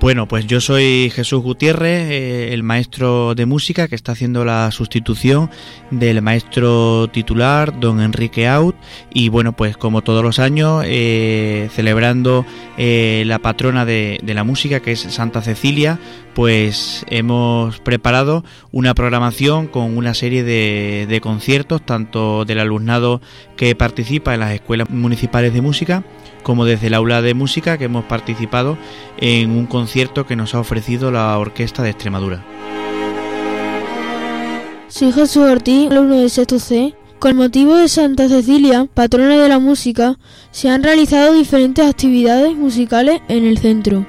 Bueno, pues yo soy Jesús Gutiérrez, el maestro de música que está haciendo la sustitución del maestro titular, don Enrique Aut, y bueno, pues como todos los años, celebrando la patrona de la música, que es Santa Cecilia, pues hemos preparado una programación con una serie de conciertos, tanto del alumnado que participa en las escuelas municipales de música, como desde el aula de música, que hemos participado en un concierto que nos ha ofrecido la Orquesta de Extremadura. Soy Jesús Ortiz, alumno de sexto C. Con motivo de Santa Cecilia, patrona de la música, se han realizado diferentes actividades musicales en el centro.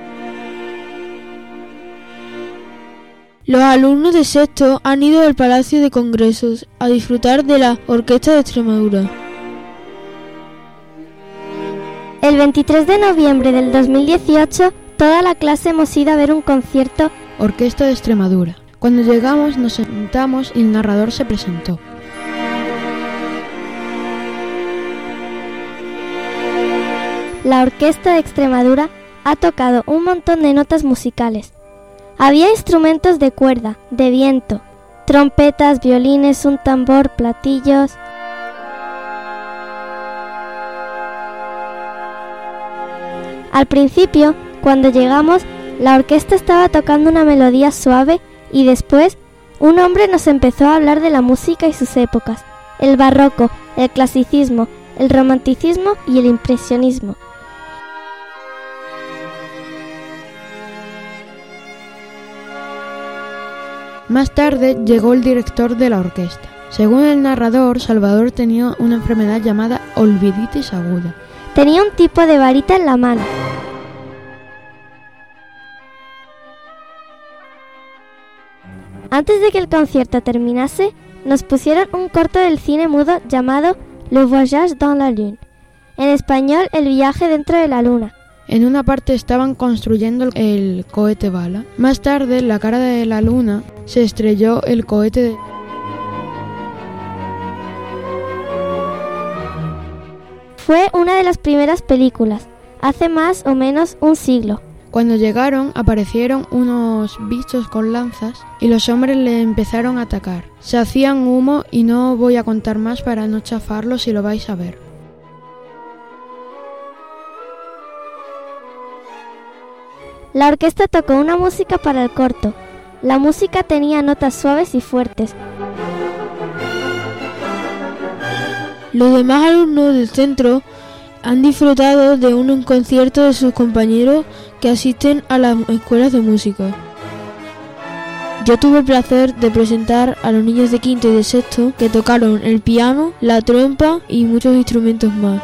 Los alumnos de sexto han ido al Palacio de Congresos a disfrutar de la Orquesta de Extremadura. El 23 de noviembre del 2018, toda la clase hemos ido a ver un concierto Orquesta de Extremadura. Cuando llegamos nos sentamos y el narrador se presentó. La Orquesta de Extremadura ha tocado un montón de notas musicales. Había instrumentos de cuerda, de viento, trompetas, violines, un tambor, platillos. Al principio, cuando llegamos, la orquesta estaba tocando una melodía suave y después un hombre nos empezó a hablar de la música y sus épocas, el barroco, el clasicismo, el romanticismo y el impresionismo. Más tarde llegó el director de la orquesta. Según el narrador, Salvador tenía una enfermedad llamada olviditis aguda. Tenía un tipo de varita en la mano. Antes de que el concierto terminase, nos pusieron un corto del cine mudo llamado Le Voyage dans la Lune. En español, El viaje dentro de la luna. En una parte estaban construyendo el cohete bala. Más tarde, en la cara de la luna, se estrelló el cohete Fue una de las primeras películas, hace más o menos un siglo. Cuando llegaron, aparecieron unos bichos con lanzas y los hombres le empezaron a atacar. Se hacían humo y no voy a contar más para no chafarlo si lo vais a ver. La orquesta tocó una música para el corto. La música tenía notas suaves y fuertes. Los demás alumnos del centro han disfrutado de un concierto de sus compañeros que asisten a las escuelas de música. Yo tuve el placer de presentar a los niños de quinto y de sexto que tocaron el piano, la trompa y muchos instrumentos más.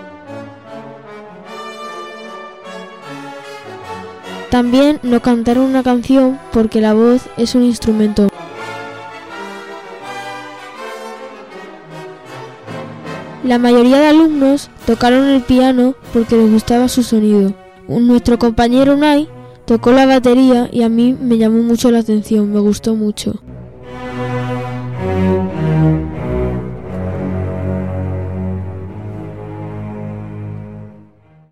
También nos cantaron una canción porque la voz es un instrumento. La mayoría de alumnos tocaron el piano porque les gustaba su sonido. Nuestro compañero Unai tocó la batería y a mí me llamó mucho la atención, me gustó mucho.